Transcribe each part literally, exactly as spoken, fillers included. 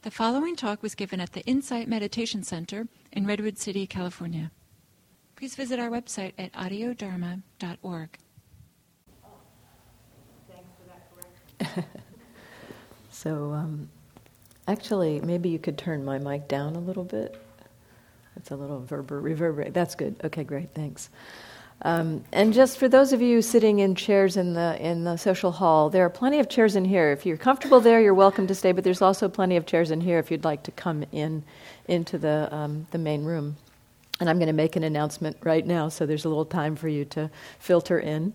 The following talk was given at the Insight Meditation Center in Redwood City, California. Please visit our website at audio dharma dot org. Thanks for that correction. So, um, actually, maybe you could turn my mic down a little bit. It's a little reverber- reverberate. That's good. Okay, great. Thanks. Um, and just for those of you sitting in chairs in the in the social hall, there are plenty of chairs in here. If you're comfortable there, you're welcome to stay. But there's also plenty of chairs in here if you'd like to come in into the um, the main room. And I'm going to make an announcement right now, so there's a little time for you to filter in.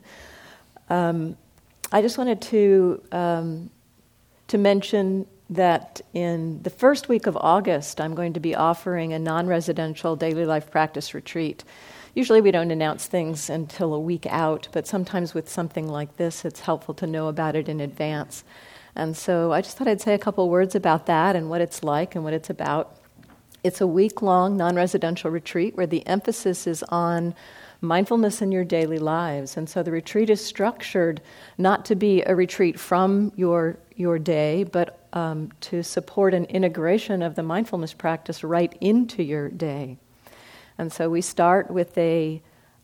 Um, I just wanted to um, to mention that in the first week of August, I'm going to be offering a non-residential daily life practice retreat. Usually we don't announce things until a week out, but sometimes with something like this, it's helpful to know about it in advance. And so I just thought I'd say a couple words about that and what it's like and what it's about. It's a week-long non-residential retreat where the emphasis is on mindfulness in your daily lives. And so the retreat is structured not to be a retreat from your your day, but um, to support an integration of the mindfulness practice right into your day. And so we start with a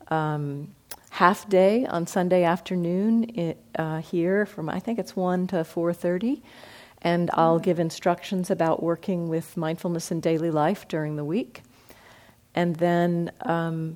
um, half day on Sunday afternoon it, uh, here from, I think it's one to four thirty. And I'll give instructions about working with mindfulness in daily life during the week. And then um,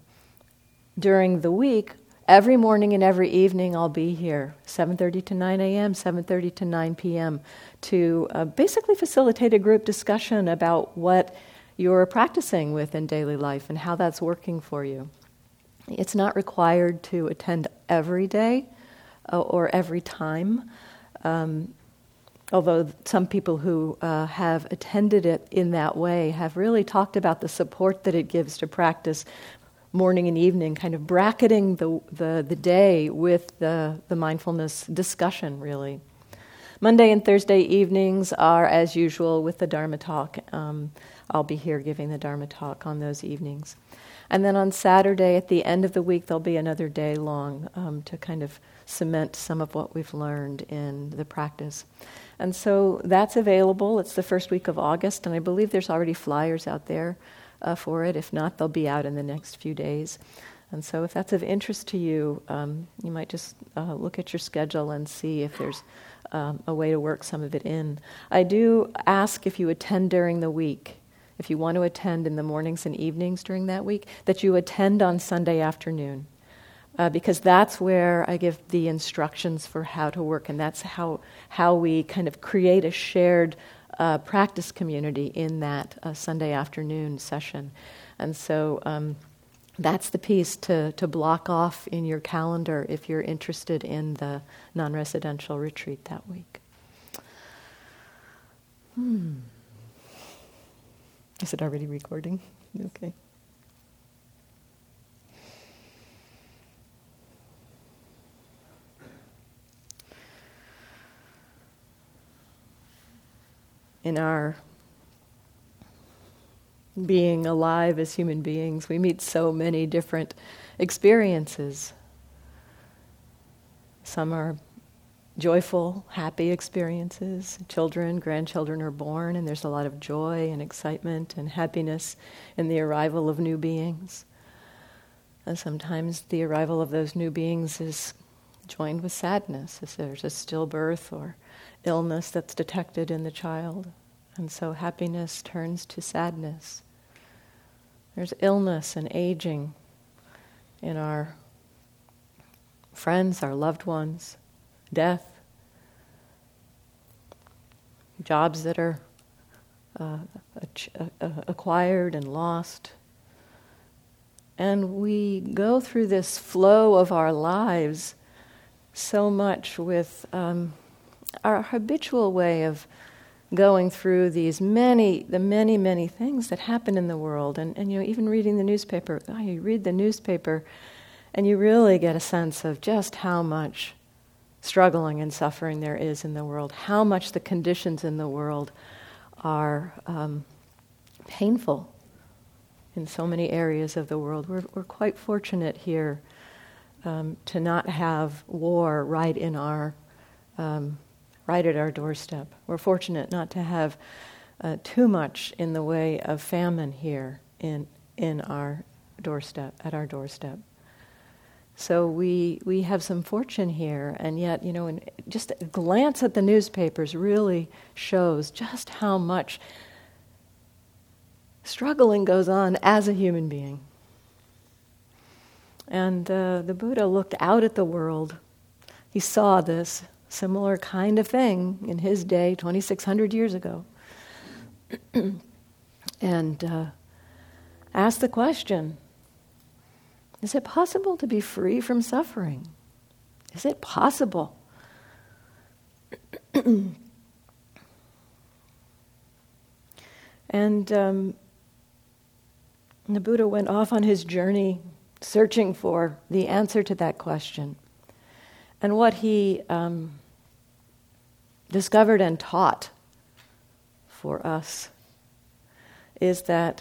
during the week, every morning and every evening I'll be here, seven thirty to nine a.m., seven thirty to nine p.m., to uh, basically facilitate a group discussion about what you're practicing with in daily life and how that's working for you. It's not required to attend every day uh, or every time, um, although some people who uh, have attended it in that way have really talked about the support that it gives to practice morning and evening, kind of bracketing the the, the day with the, the mindfulness discussion, really. Monday and Thursday evenings are, as usual, with the Dharma talk. Um, I'll be here giving the Dharma talk on those evenings. And then on Saturday, at the end of the week, there'll be another day long um, to kind of cement some of what we've learned in the practice. And so that's available. It's the first week of August, and I believe there's already flyers out there uh, for it. If not, they'll be out in the next few days. And so if that's of interest to you, um, you might just uh, look at your schedule and see if there's um, a way to work some of it in. I do ask if you attend during the week, if you want to attend in the mornings and evenings during that week, that you attend on Sunday afternoon. Uh, because that's where I give the instructions for how to work, and that's how how we kind of create a shared uh, practice community in that uh, Sunday afternoon session. And so um, that's the piece to, to block off in your calendar if you're interested in the non-residential retreat that week. Hmm. Is it already recording? Okay. In our being alive as human beings, we meet so many different experiences. Some are joyful, happy experiences. Children, grandchildren are born, and there's a lot of joy and excitement and happiness in the arrival of new beings. And sometimes the arrival of those new beings is joined with sadness, as there's a stillbirth or illness that's detected in the child. And so happiness turns to sadness. There's illness and aging in our friends, our loved ones, death, jobs that are uh, acquired and lost. And we go through this flow of our lives so much with um, our habitual way of going through these many, the many, many things that happen in the world. And, and you know, even reading the newspaper, oh, you read the newspaper and you really get a sense of just how much struggling and suffering there is in the world, how much the conditions in the world are um, painful in so many areas of the world. We're, we're quite fortunate here um, to not have war right in our, um, right at our doorstep. We're fortunate not to have uh, too much in the way of famine here in in our doorstep, at our doorstep. So we we have some fortune here, and yet, you know, in, just a glance at the newspapers really shows just how much struggling goes on as a human being. And uh, the Buddha looked out at the world. He saw this similar kind of thing in his day, twenty-six hundred years ago, and uh, asked the question, is it possible to be free from suffering? Is it possible? And um, the Buddha went off on his journey searching for the answer to that question. And what he um, discovered and taught for us is that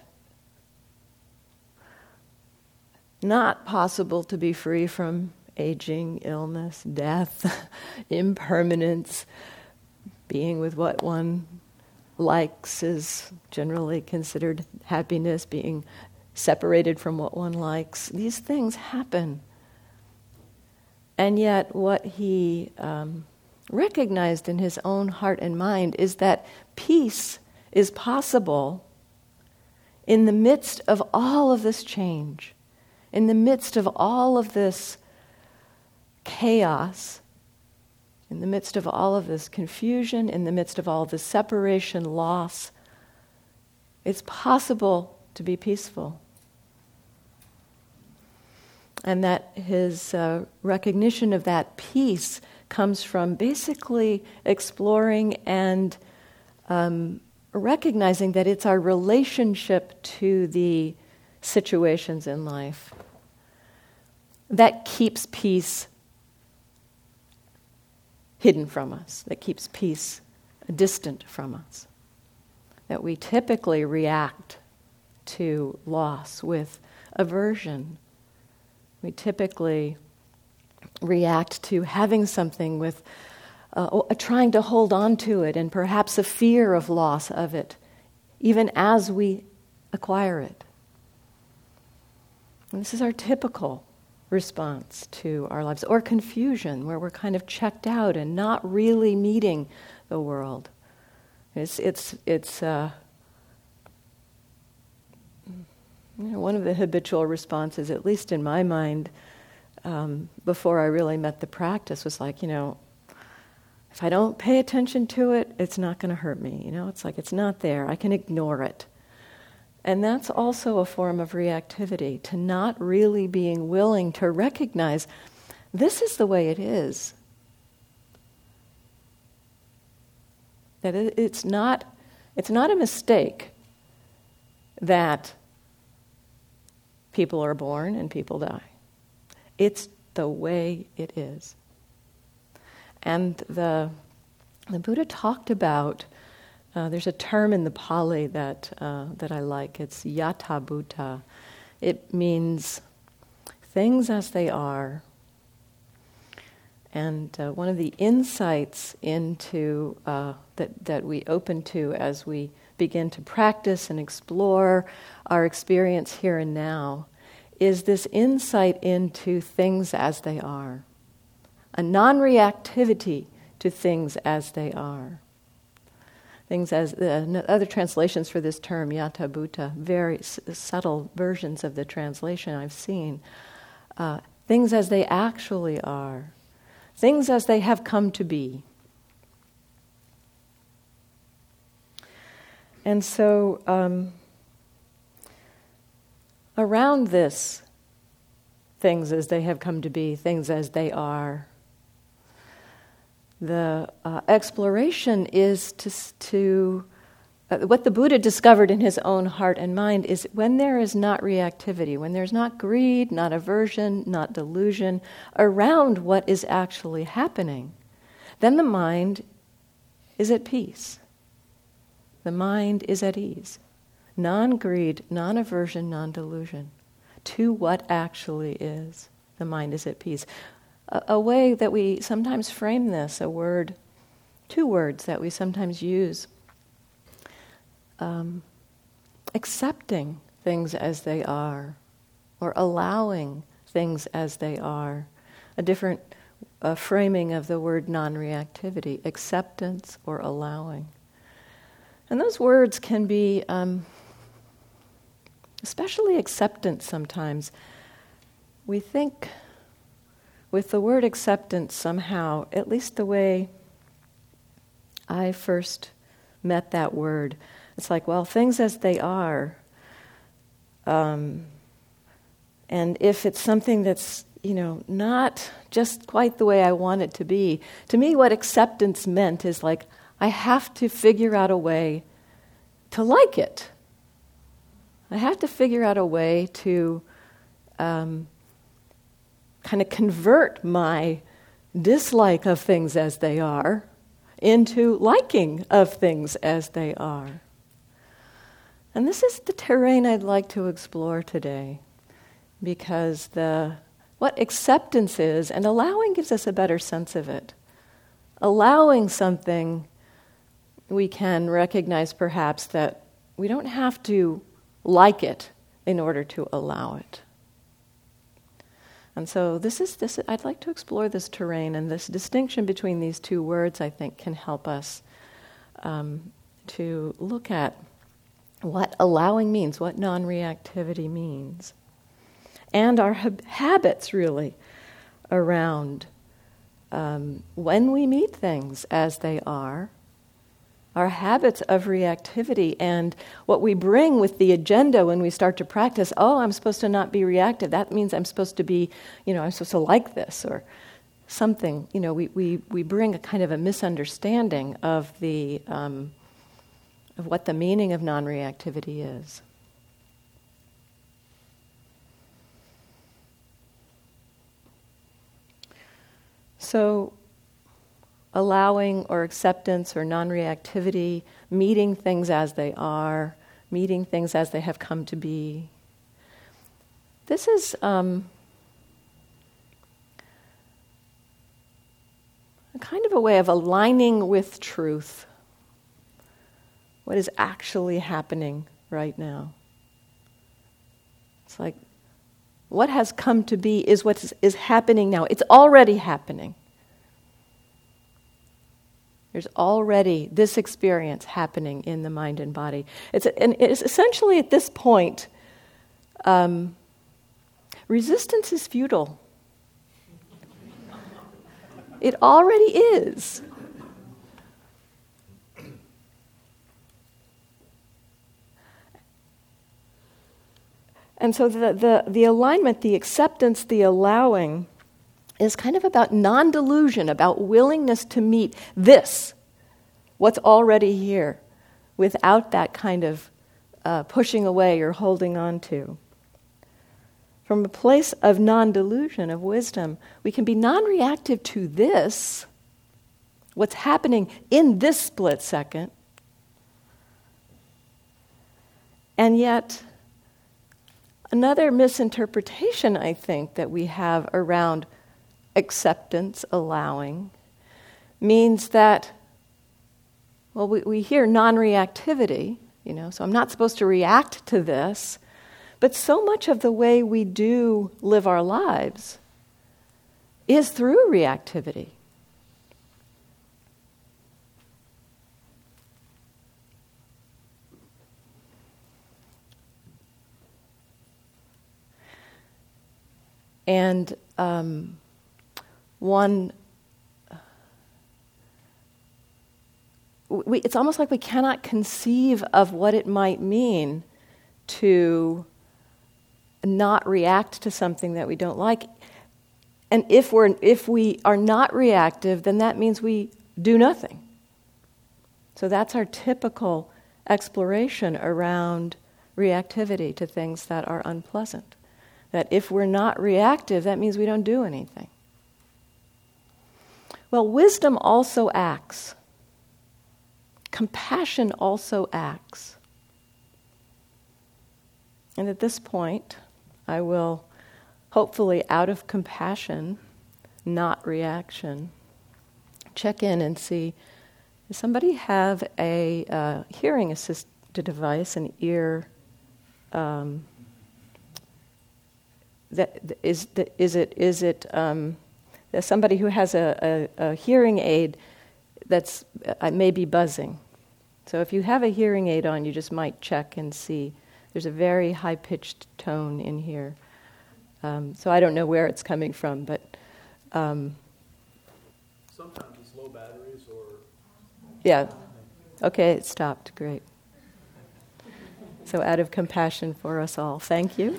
not possible to be free from aging, illness, death, impermanence. Being with what one likes is generally considered happiness. Being separated from what one likes. These things happen. And yet what he um, recognized in his own heart and mind is that peace is possible in the midst of all of this change. In the midst of all of this chaos, in the midst of all of this confusion, in the midst of all of this separation, loss, it's possible to be peaceful. And that his uh, recognition of that peace comes from basically exploring and um, recognizing that it's our relationship to the situations in life that keeps peace hidden from us, that keeps peace distant from us. That we typically react to loss with aversion. We typically react to having something with uh, trying to hold on to it, and perhaps a fear of loss of it, even as we acquire it. And this is our typical response to our lives. Or confusion, where we're kind of checked out and not really meeting the world. It's it's it's uh, you know, one of the habitual responses, at least in my mind, um, before I really met the practice, was like, you know, if I don't pay attention to it, it's not going to hurt me. You know, it's like it's not there. I can ignore it. And that's also a form of reactivity, to not really being willing to recognize this is the way it is. That it, it's not, it's not a mistake that people are born and people die. It's the way it is. And the the Buddha talked about, uh, there's a term in the Pali that uh, that I like. It's yatha bhuta. It means things as they are. And uh, one of the insights into uh, that that we open to as we begin to practice and explore our experience here and now is this insight into things as they are, a non-reactivity to things as they are. Things as, uh, other translations for this term, yatha bhuta, very s- subtle versions of the translation I've seen. Uh, things as they actually are. Things as they have come to be. And so, um, around this, things as they have come to be, things as they are, the uh, exploration is to, to uh, what the Buddha discovered in his own heart and mind is when there is not reactivity, when there's not greed, not aversion, not delusion around what is actually happening, then the mind is at peace. The mind is at ease. Non-greed, non-aversion, non-delusion to what actually is. The mind is at peace. A, a way that we sometimes frame this, a word, two words that we sometimes use um, accepting things as they are, or allowing things as they are. A different uh, framing of the word non-reactivity, acceptance or allowing. And those words can be, um, especially acceptance sometimes. We think with the word acceptance somehow, at least the way I first met that word, it's like, well, things as they are. Um, and if it's something that's, you know, not just quite the way I want it to be, to me what acceptance meant is like, I have to figure out a way to like it. I have to figure out a way to um, kind of convert my dislike of things as they are into liking of things as they are. And this is the terrain I'd like to explore today, because the what acceptance is, and allowing gives us a better sense of it. Allowing something, we can recognize perhaps that we don't have to like it in order to allow it. And so this is this. I'd like to explore this terrain, and this distinction between these two words, I think, can help us um, to look at what allowing means, what non-reactivity means, and our hab- habits really around um, when we meet things as they are, our habits of reactivity, and what we bring with the agenda when we start to practice. Oh, I'm supposed to not be reactive. That means I'm supposed to be, you know, I'm supposed to like this or something. You know, we we we bring a kind of a misunderstanding of the um, of what the meaning of non-reactivity is. So, allowing or acceptance or non-reactivity, meeting things as they are, meeting things as they have come to be. This is um, a kind of a way of aligning with truth, what is actually happening right now. It's like, what has come to be is what is, is happening now. It's already happening. There's already this experience happening in the mind and body. It's and it's essentially at this point, um, resistance is futile. It already is. And so the, the, the alignment, the acceptance, the allowing is kind of about non-delusion, about willingness to meet this, what's already here, without that kind of uh, pushing away or holding on to. From a place of non-delusion, of wisdom, we can be non-reactive to this, what's happening in this split second, and yet another misinterpretation, I think, that we have around acceptance, allowing, means that, well, we, we hear non-reactivity, you know, so I'm not supposed to react to this, but so much of the way we do live our lives is through reactivity. And um, one, we, it's almost like we cannot conceive of what it might mean to not react to something that we don't like. And if we're if we are not reactive, then that means we do nothing. So that's our typical exploration around reactivity to things that are unpleasant. That if we're not reactive, that means we don't do anything. Well, wisdom also acts. Compassion also acts. And at this point, I will, hopefully out of compassion, not reaction, check in and see, does somebody have a uh, hearing assist a device, an ear. Um, that is, is it is it um, somebody who has a, a, a hearing aid that's uh, maybe buzzing. So if you have a hearing aid on, you just might check and see. There's a very high-pitched tone in here. Um, so I don't know where it's coming from, but um, sometimes it's low batteries or yeah. Okay, it stopped. Great. So out of compassion for us all, thank you.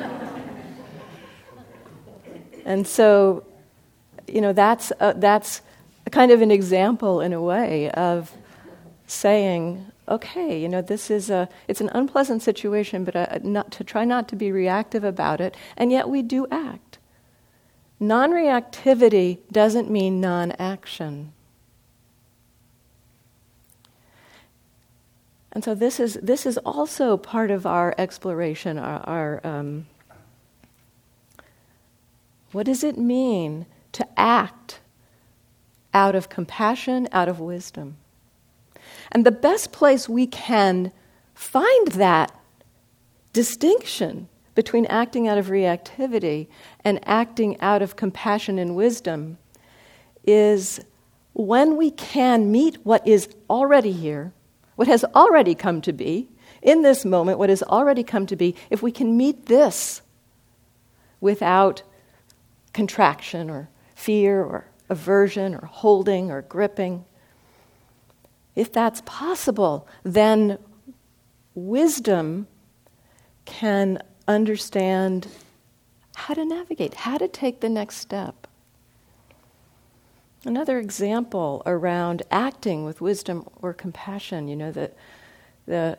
And so, you know, that's uh, that's kind of an example in a way of saying, okay, you know, this is a, it's an unpleasant situation, but uh, not to try not to be reactive about it, and yet we do act. Non-reactivity doesn't mean non-action. And so this is this is also part of our exploration, our, our um, what does it mean to act out of compassion, out of wisdom? And the best place we can find that distinction between acting out of reactivity and acting out of compassion and wisdom is when we can meet what is already here, what has already come to be, in this moment, what has already come to be, if we can meet this without contraction or fear or aversion or holding or gripping, if that's possible, then wisdom can understand how to navigate, how to take the next step. Another example around acting with wisdom or compassion, you know, that the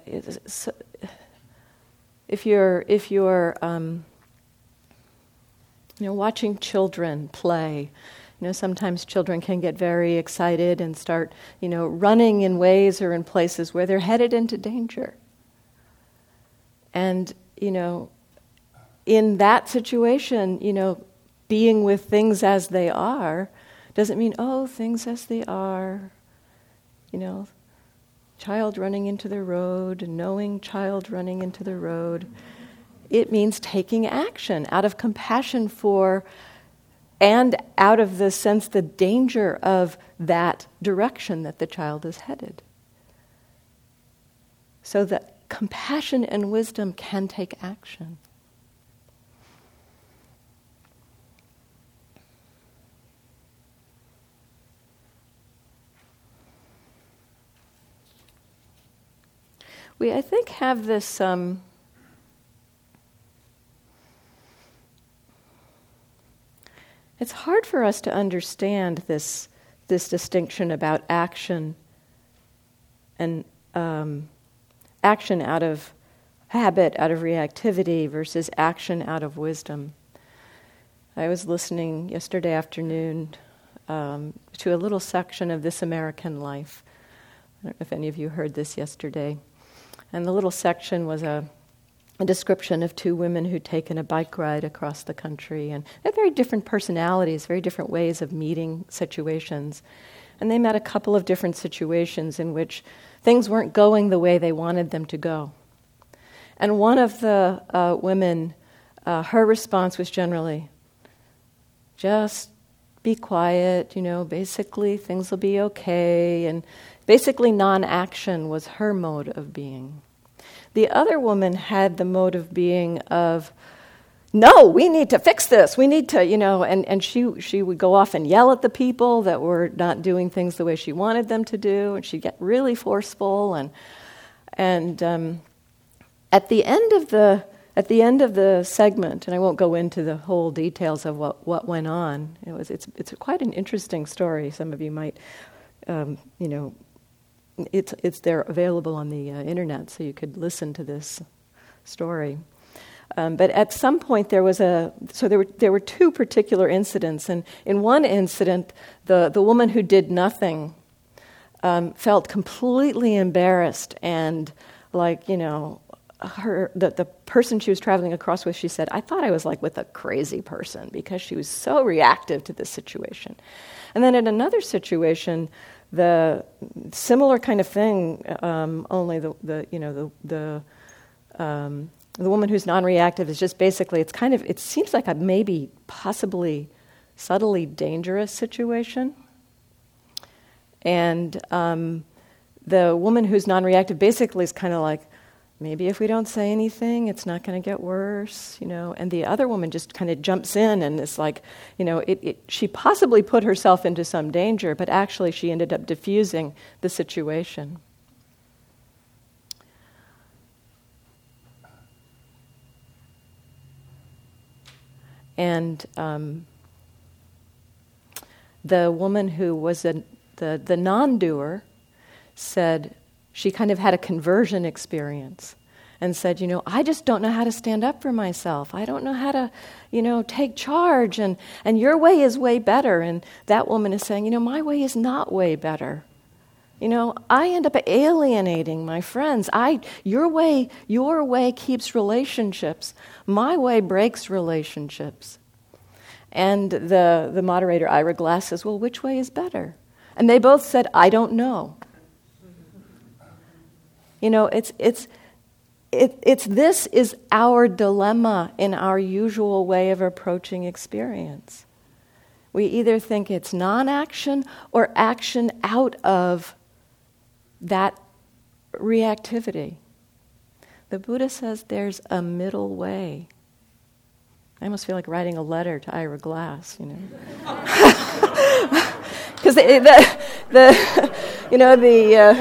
if you're if you're um, you know, watching children play. You know, sometimes children can get very excited and start, you know, running in ways or in places where they're headed into danger. And, you know, in that situation, you know, being with things as they are doesn't mean, oh, things as they are, you know, child running into the road, knowing child running into the road. It means taking action out of compassion for and out of the sense, the danger of that direction that the child is headed. So that compassion and wisdom can take action. We, I think, have this... Um, It's hard for us to understand this this distinction about action and um, action out of habit, out of reactivity, versus action out of wisdom. I was listening yesterday afternoon um, to a little section of This American Life. I don't know if any of you heard this yesterday. And the little section was a a description of two women who'd taken a bike ride across the country, and they had very different personalities, very different ways of meeting situations. And they met a couple of different situations in which things weren't going the way they wanted them to go. And one of the uh, women, uh, her response was generally, just be quiet, you know, basically things will be okay, and basically non-action was her mode of being. The other woman had the mode of being of, no, we need to fix this. We need to, you know, and, and she she would go off and yell at the people that were not doing things the way she wanted them to do, and she'd get really forceful. And and um, at the end of the at the end of the segment, and I won't go into the whole details of what, what went on. It was it's it's quite an interesting story. Some of you might, um, you know. It's it's there available on the uh, internet, so you could listen to this story. Um, but at some point there was a so there were there were two particular incidents, and in one incident, the the woman who did nothing um, felt completely embarrassed, and like you know her the the person she was traveling across with, she said, I thought I was like with a crazy person because she was so reactive to this situation. And then in another situation, the similar kind of thing, um, only the, the you know the the um, the woman who's non-reactive is just basically, it's kind of, it seems like a maybe possibly subtly dangerous situation. And um, the woman who's non-reactive basically is kind of like, maybe if we don't say anything, it's not going to get worse, you know. And the other woman just kind of jumps in and is like, you know, it, it, she possibly put herself into some danger, but actually she ended up diffusing the situation. And um, the woman who was a, the, the non-doer said she kind of had a conversion experience and said, you know, I just don't know how to stand up for myself. I don't know how to, you know, take charge, and, and your way is way better. And that woman is saying, you know, my way is not way better. You know, I end up alienating my friends. I, your way, your way keeps relationships. My way breaks relationships. And the, the moderator, Ira Glass, says, well, which way is better? And they both said, I don't know. You know, it's it's it, it's this is our dilemma in our usual way of approaching experience. We either think it's non-action or action out of that reactivity. The Buddha says there's a middle way. I almost feel like writing a letter to Ira Glass, you know, because the, the, the you know the uh,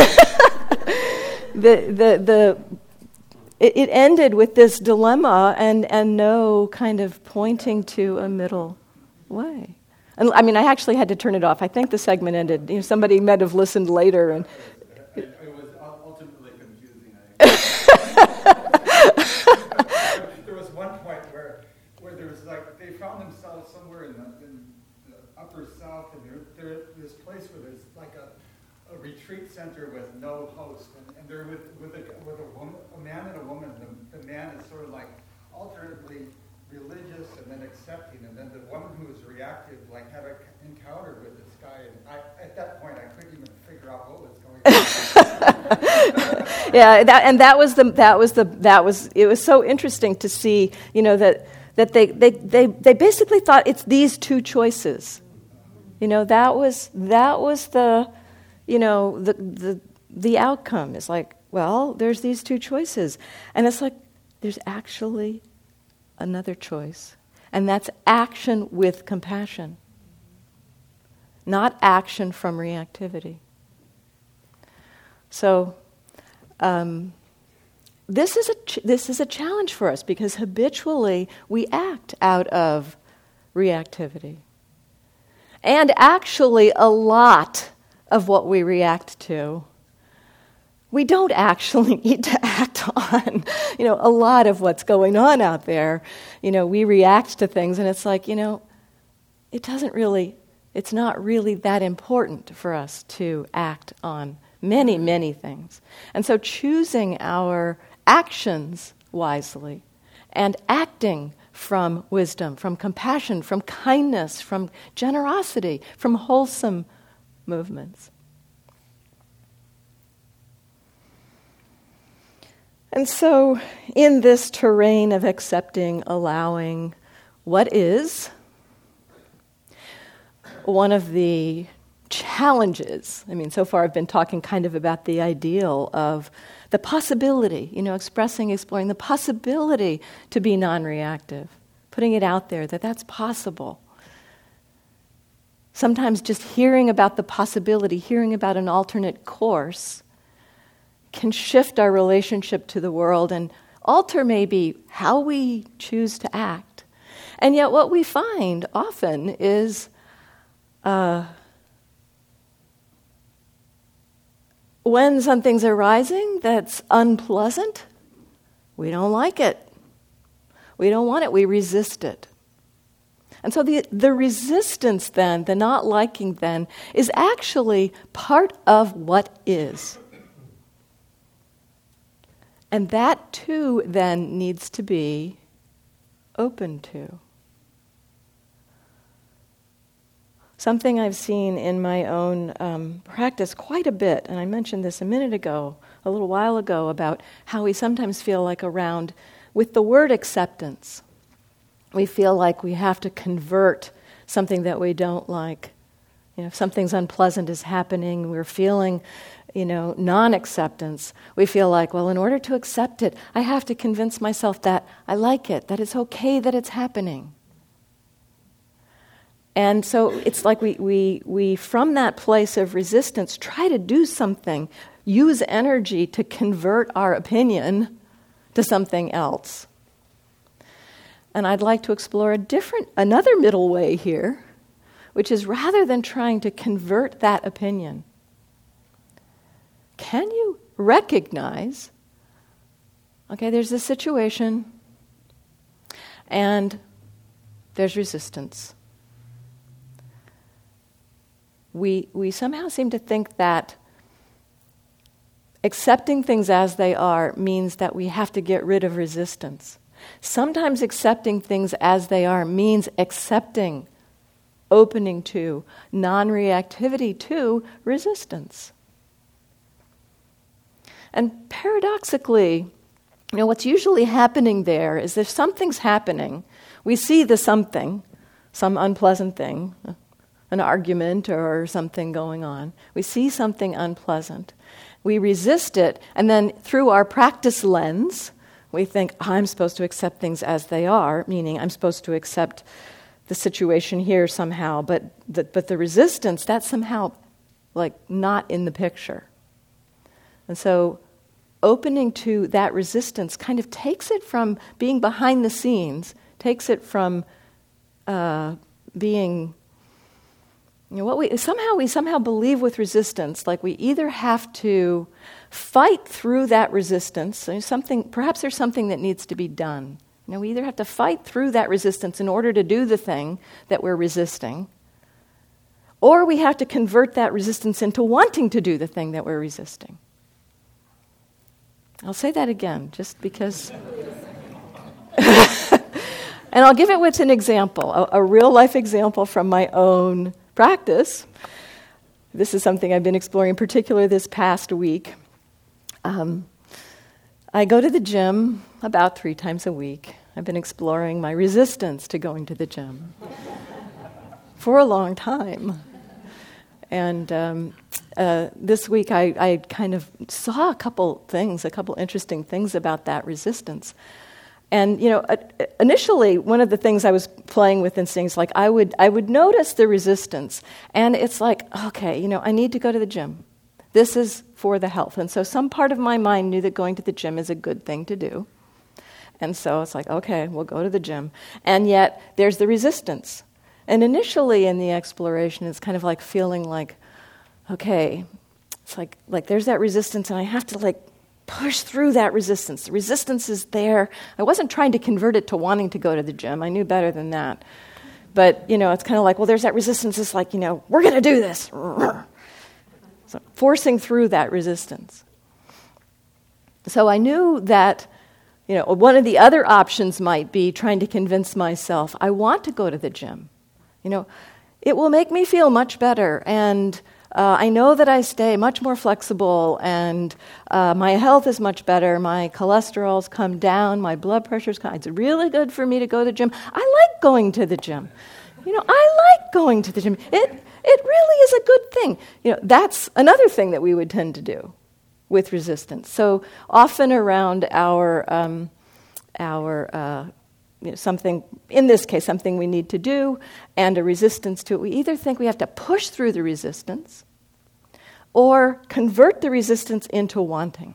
the the the it, it ended with this dilemma and and no kind of pointing to a middle way. And I mean, I actually had to turn it off. I think the segment ended. You know, somebody might have listened later, and it, it was ultimately confusing. I there was one point where where there was like they found themselves somewhere in the, in the upper south, and they're, they're this place where there's like a, a retreat center with no host, and, and they're with with a with a woman, a man and a woman. The, the man is sort of like alternately religious and then accepting, and then the woman who was reactive, like, had an encounter with this guy, and I, at that point, I couldn't even figure out what was going on. Yeah, that, and that was the that was the that was it was so interesting to see, you know, that that they they they, they basically thought it's these two choices. You know, that was that was the, you know, the the the outcome is like, well, there's these two choices, and it's like there's actually another choice, and that's action with compassion, not action from reactivity. So um, this is a ch- this is a challenge for us, because habitually we act out of reactivity, and actually a lot of what we react to, we don't actually need to act on. You know, a lot of what's going on out there, you know, we react to things, and it's like, you know, it doesn't really, it's not really that important for us to act on many, many things. And so choosing our actions wisely and acting from wisdom, from compassion, from kindness, from generosity, from wholesome movements. And so, in this terrain of accepting, allowing what is, one of the challenges, I mean, so far I've been talking kind of about the ideal of the possibility, you know, expressing, exploring the possibility to be non-reactive, putting it out there that that's possible. Sometimes just hearing about the possibility, hearing about an alternate course, can shift our relationship to the world and alter maybe how we choose to act. And yet what we find often is uh, when something's arising that's unpleasant, we don't like it. We don't want it. We resist it. And so the, the resistance then, the not liking then, is actually part of what is. And that, too, then needs to be open to. something I've seen in my own um, practice quite a bit, and I mentioned this a minute ago, a little while ago, about how we sometimes feel like around, with the word acceptance, we feel like we have to convert something that we don't like. You know, if something's unpleasant is happening, we're feeling, you know, non-acceptance. We feel like, well, in order to accept it, I have to convince myself that I like it, that it's okay that it's happening. And so it's like we, we, we, from that place of resistance, try to do something, use energy to convert our opinion to something else. And I'd like to explore a different, another middle way here, which is rather than trying to convert that opinion, can you recognize, okay, there's this situation and there's resistance. We, we somehow seem to think that accepting things as they are means that we have to get rid of resistance. Sometimes accepting things as they are means accepting, opening to, non-reactivity to resistance. And paradoxically, you know, what's usually happening there is if something's happening, we see the something, some unpleasant thing, an argument or something going on. We see something unpleasant. We resist it, and then through our practice lens, we think, I'm supposed to accept things as they are, meaning I'm supposed to accept the situation here somehow, but the, but the resistance, that's somehow like not in the picture. And so opening to that resistance kind of takes it from being behind the scenes, takes it from uh, being, you know, what we somehow we somehow believe with resistance, like we either have to fight through that resistance, there's something, perhaps there's something that needs to be done. You know, we either have to fight through that resistance in order to do the thing that we're resisting, or we have to convert that resistance into wanting to do the thing that we're resisting. I'll say that again, just because. And I'll give it with an example, a, a real-life example from my own practice. This is something I've been exploring in particular this past week. Um, I go to the gym about three times a week. I've been exploring my resistance to going to the gym for a long time. And um, uh, this week I, I kind of saw a couple things, a couple interesting things about that resistance. And, you know, uh, initially, one of the things I was playing with is things like I would I would notice the resistance, and it's like, okay, you know, I need to go to the gym. This is for the health. And so some part of my mind knew that going to the gym is a good thing to do. And so it's like, okay, we'll go to the gym. And yet, there's the resistance. And initially in the exploration, it's kind of like feeling like, okay, it's like like there's that resistance, and I have to like push through that resistance. The resistance is there. I wasn't trying to convert it to wanting to go to the gym. I knew better than that. But, you know, it's kind of like, well, there's that resistance. It's like, you know, we're going to do this. So forcing through that resistance. So I knew that, you know, one of the other options might be trying to convince myself, I want to go to the gym. You know, it will make me feel much better, and uh, I know that I stay much more flexible, and uh, my health is much better, my cholesterol's come down, my blood pressure's come, it's really good for me to go to the gym. I like going to the gym. You know, I like going to the gym. It it really is a good thing. You know, that's another thing that we would tend to do with resistance. So often around our um, our uh, you know, something, in this case, something we need to do, and a resistance to it, we either think we have to push through the resistance or convert the resistance into wanting.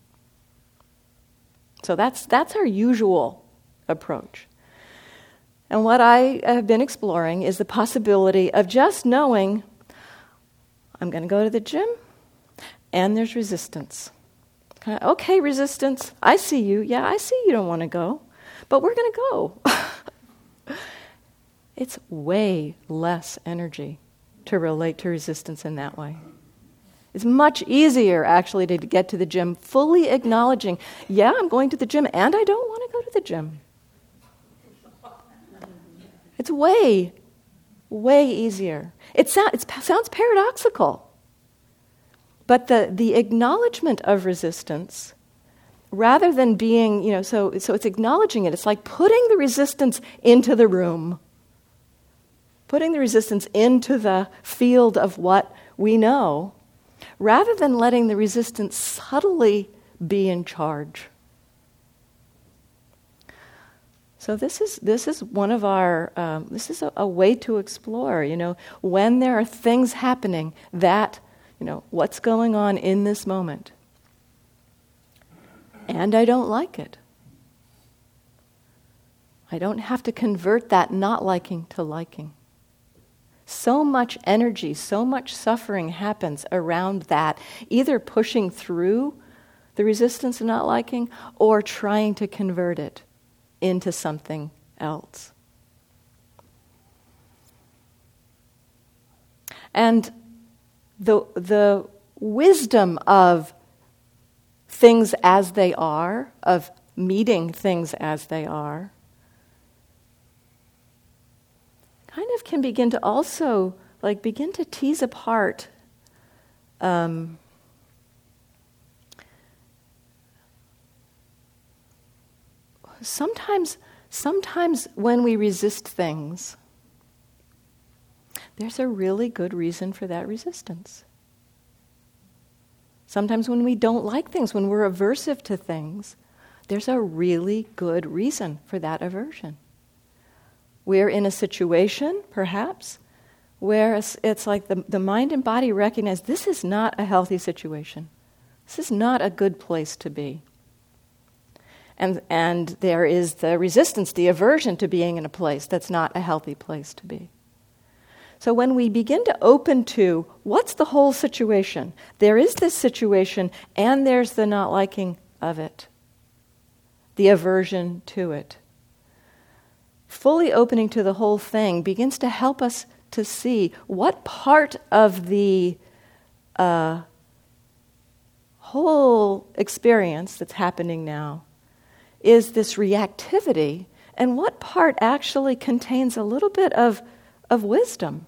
So that's that's our usual approach. And what I have been exploring is the possibility of just knowing I'm going to go to the gym, and there's resistance. Kind of, okay, resistance, I see you. Yeah, I see you don't want to go, but we're going to go. It's way less energy to relate to resistance in that way. It's much easier, actually, to get to the gym fully acknowledging, yeah, I'm going to the gym, and I don't want to go to the gym. It's way Way easier. It, so, it sounds paradoxical. But the, the acknowledgement of resistance, rather than being, you know, so, so it's acknowledging it. It's like putting the resistance into the room. Putting the resistance into the field of what we know, rather than letting the resistance subtly be in charge. So this is this is one of our um, this is a, a way to explore. You know, when there are things happening that, you know, what's going on in this moment, and I don't like it. I don't have to convert that not liking to liking. So much energy, so much suffering happens around that, either pushing through the resistance of not liking or trying to convert it into something else. And the, the wisdom of things as they are, of meeting things as they are, kind of can begin to also, like, begin to tease apart um, sometimes, sometimes when we resist things, there's a really good reason for that resistance. Sometimes when we don't like things, when we're aversive to things, there's a really good reason for that aversion. We're in a situation, perhaps, where it's, it's like the, the mind and body recognize this is not a healthy situation. This is not a good place to be. And, and there is the resistance, the aversion to being in a place that's not a healthy place to be. So when we begin to open to what's the whole situation, there is this situation and there's the not liking of it, the aversion to it. Fully opening to the whole thing begins to help us to see what part of the uh, whole experience that's happening now is this reactivity, and what part actually contains a little bit of, of wisdom.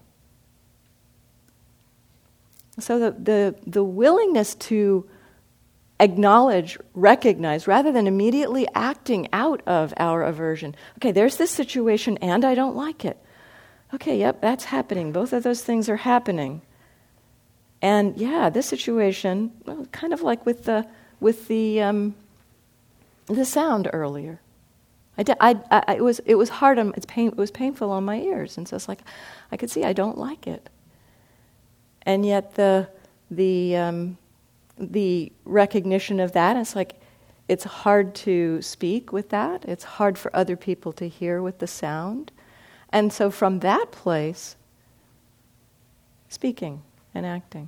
So the, the, the willingness to acknowledge, recognize, rather than immediately acting out of our aversion. Okay, there's this situation and I don't like it. Okay, yep, that's happening. Both of those things are happening. And yeah, this situation, well, kind of like with the with the um, the sound earlier. I, did, I, I it was it was hard on it's pain it was painful on my ears, and so it's like I could see I don't like it. And yet the the um, the recognition of that, it's like it's hard to speak with that. It's hard for other people to hear with the sound. And so from that place, speaking and acting,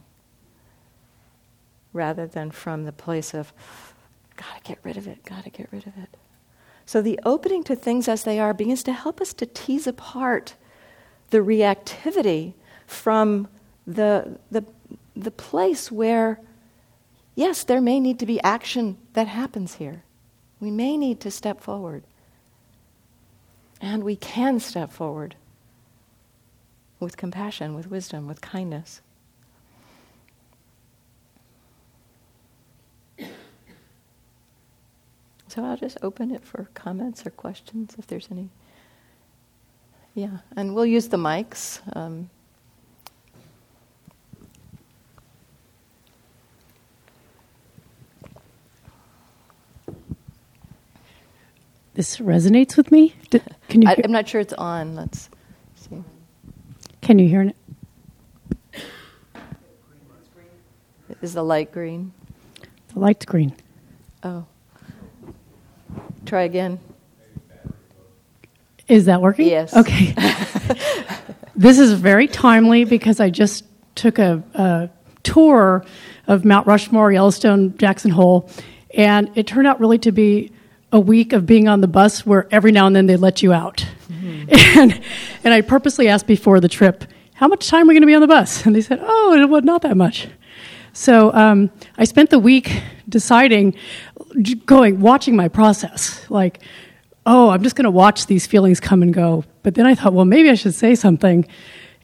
rather than from the place of, gotta get rid of it, gotta get rid of it. So the opening to things as they are begins to help us to tease apart the reactivity from the the the place where, yes, there may need to be action that happens here. We may need to step forward. And we can step forward with compassion, with wisdom, with kindness. So I'll just open it for comments or questions if there's any. Yeah, and we'll use the mics. Um, This resonates with me. D- can you? I, hear- I'm not sure it's on. Let's see. Can you hear it? Is the light green? The light's green. Oh. Try again. Is that working? Yes. Okay. This is very timely because I just took a, a tour of Mount Rushmore, Yellowstone, Jackson Hole, and it turned out really to be a week of being on the bus where every now and then they let you out. Mm-hmm. And and I purposely asked before the trip, how much time are we going to be on the bus? And they said, oh, well, not that much. So um, I spent the week deciding, going, watching my process. Like, oh, I'm just going to watch these feelings come and go. But then I thought, well, maybe I should say something.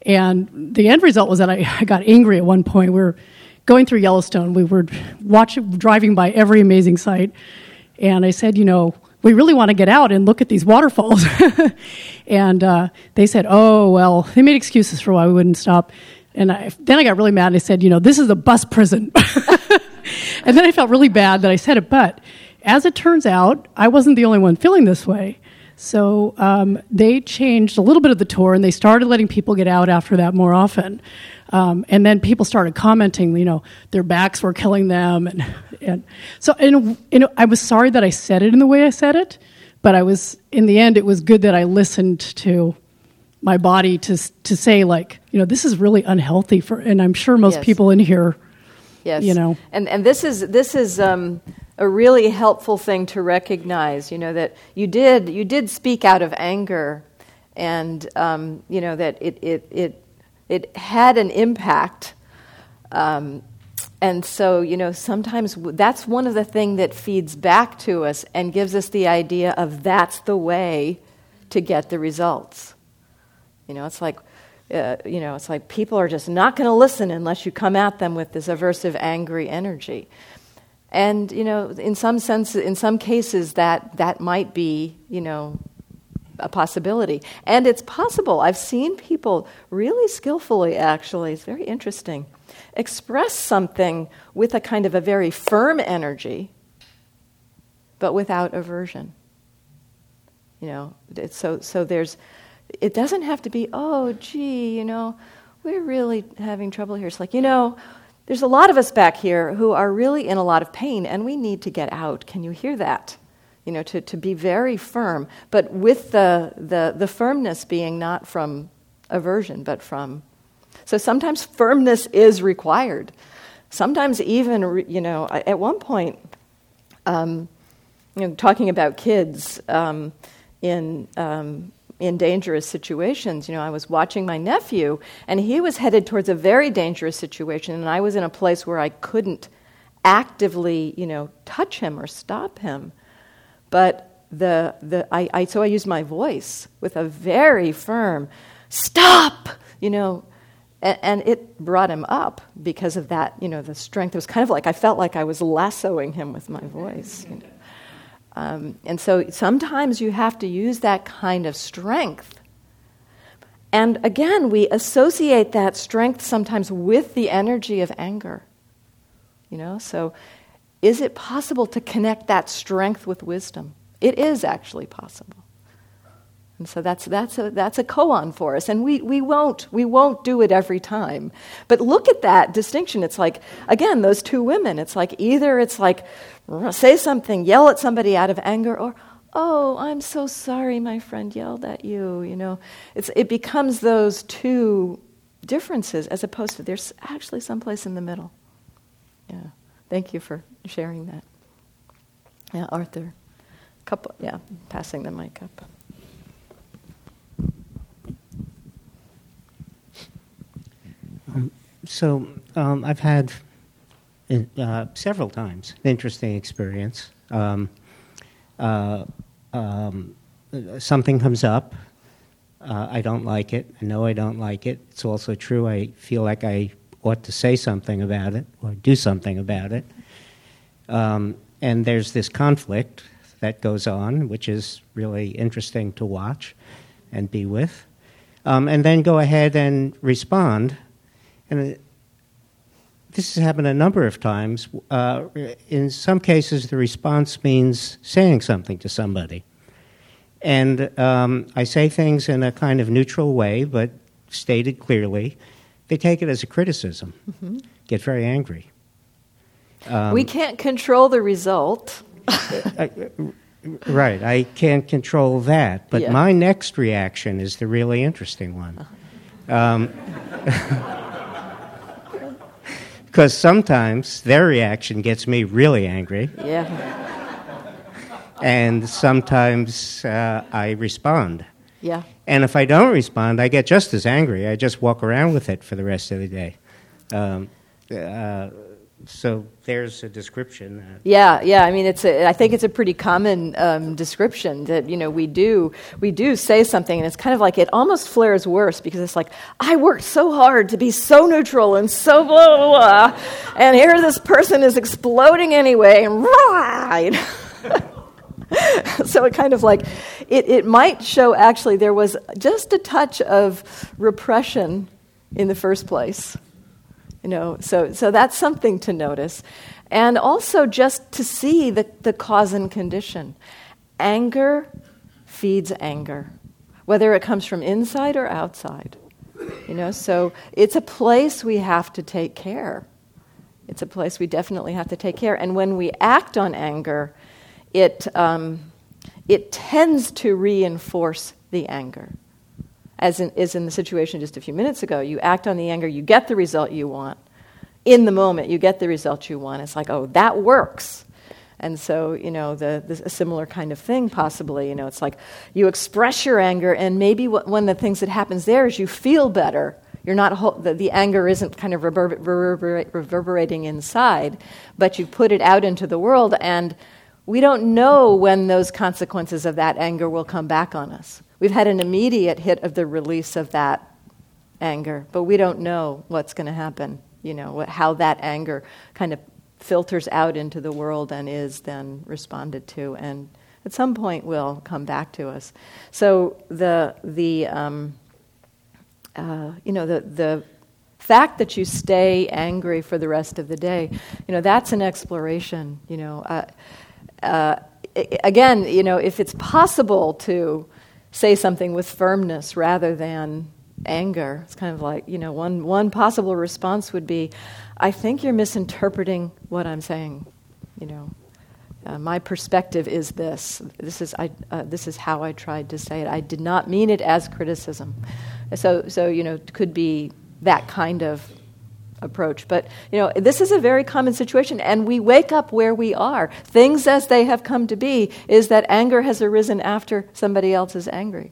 And the end result was that I, I got angry at one point. We were going through Yellowstone. We were watching, driving by every amazing sight. And I said, you know, we really want to get out and look at these waterfalls. and uh, they said, oh, well, they made excuses for why we wouldn't stop. And I, then I got really mad and I said, you know, this is a bus prison. And then I felt really bad that I said it. But as it turns out, I wasn't the only one feeling this way. So um, they changed a little bit of the tour, and they started letting people get out after that more often. Um, and then people started commenting, you know, their backs were killing them. And, and so and, you know, I was sorry that I said it in the way I said it, but I was, in the end, it was good that I listened to my body to to say, like, you know, this is really unhealthy for, and I'm sure most Yes. people in here, Yes. you know. And and this is this is um, a really helpful thing to recognize, you know, that you did you did speak out of anger, and um, you know that it it it it had an impact. Um, and so, you know, sometimes w- that's one of the things that feeds back to us and gives us the idea of that's the way to get the results. You know, it's like, uh, you know, it's like people are just not going to listen unless you come at them with this aversive, angry energy. And, you know, in some sense, in some cases, that that might be, you know, a possibility. And it's possible. I've seen people really skillfully, actually, it's very interesting, express something with a kind of a very firm energy, but without aversion. You know, it's so so there's, it doesn't have to be, oh, gee, you know, we're really having trouble here. It's like, you know, there's a lot of us back here who are really in a lot of pain, and we need to get out. Can you hear that? You know, to, to be very firm, but with the, the the firmness being not from aversion, but from... So sometimes firmness is required. Sometimes even, you know, at one point, um, you know, talking about kids um, in... Um, in dangerous situations. You know, I was watching my nephew, and he was headed towards a very dangerous situation, and I was in a place where I couldn't actively, you know, touch him or stop him. But the the I, I so I used my voice with a very firm stop, you know, and, and it brought him up because of that, you know, the strength. It was kind of like I felt like I was lassoing him with my voice. You know? Um, and so sometimes you have to use that kind of strength. And again, we associate that strength sometimes with the energy of anger. You know, so is it possible to connect that strength with wisdom? It is actually possible. And so that's that's a that's a koan for us. And we, we won't we won't do it every time. But look at that distinction. It's like, again, those two women, it's like either it's like say something, yell at somebody out of anger, or, oh, I'm so sorry my friend yelled at you, you know. It's it becomes those two differences as opposed to there's actually someplace in the middle. Yeah. Thank you for sharing that. Yeah, Arthur. Couple yeah, passing the mic up. Um, so um, I've had uh, several times an interesting experience. Um, uh, um, something comes up. Uh, I don't like it. I know I don't like it. It's also true I feel like I ought to say something about it or do something about it. Um, and there's this conflict that goes on, which is really interesting to watch and be with. Um, and then go ahead and respond. And this has happened a number of times. Uh, in some cases, the response means saying something to somebody. And um, I say things in a kind of neutral way, but stated clearly. They take it as a criticism, mm-hmm. get very angry. Um, we can't control the result. I, right, I can't control that. But yeah. My next reaction is the really interesting one. Um, because sometimes their reaction gets me really angry. Yeah. And sometimes uh, I respond. Yeah. And if I don't respond, I get just as angry. I just walk around with it for the rest of the day. Um, uh, so there's a description. That Yeah, yeah. I mean, it's. A, I think it's a pretty common um, description that you know we do we do say something, and it's kind of like it almost flares worse because it's like I worked so hard to be so neutral and so blah blah blah, and here this person is exploding anyway, and rah, you know? So it kind of like it. It might show actually there was just a touch of repression in the first place. You know, so so that's something to notice. And also just to see the, the cause and condition. Anger feeds anger, whether it comes from inside or outside. You know, so it's a place we have to take care. It's a place we definitely have to take care. And when we act on anger, it um, it tends to reinforce the anger. As in, is in the situation just a few minutes ago, you act on the anger, you get the result you want. In the moment, you get the result you want. It's like, oh, that works. And so, you know, the, the a similar kind of thing possibly, you know, it's like you express your anger, and maybe what, one of the things that happens there is you feel better. You're not ho- the, the anger isn't kind of reverber- reverberate, reverberating inside, but you put it out into the world, and we don't know when those consequences of that anger will come back on us. We've had an immediate hit of the release of that anger, but we don't know what's going to happen, you know, what, how that anger kind of filters out into the world and is then responded to, and at some point will come back to us. So the the um, uh, you know the the fact that you stay angry for the rest of the day, you know, that's an exploration. You know, uh, uh, again, you know, if it's possible to say something with firmness rather than anger. It's kind of like, you know, one one possible response would be, I think you're misinterpreting what I'm saying. You know, uh, my perspective is this. This is I. Uh, this is how I tried to say it. I did not mean it as criticism. So, so you know, it could be that kind of approach. But, you know, this is a very common situation, and we wake up where we are. Things as they have come to be is that anger has arisen after somebody else is angry.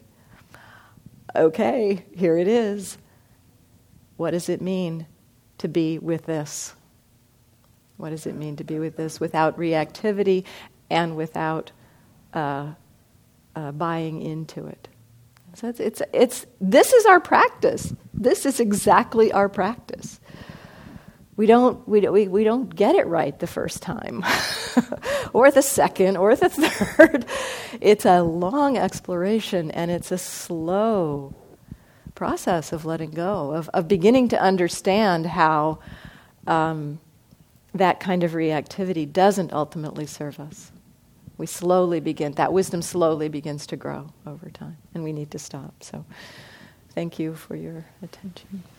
Okay, here it is. What does it mean to be with this? What does it mean to be with this without reactivity and without uh, uh, buying into it? So it's, it's, it's, this is our practice. This is exactly our practice. We don't, we, we, we don't get it right the first time, or the second, or the third. It's a long exploration, and it's a slow process of letting go, of, of beginning to understand how um, that kind of reactivity doesn't ultimately serve us. We slowly begin, that wisdom slowly begins to grow over time, and we need to stop. So thank you for your attention.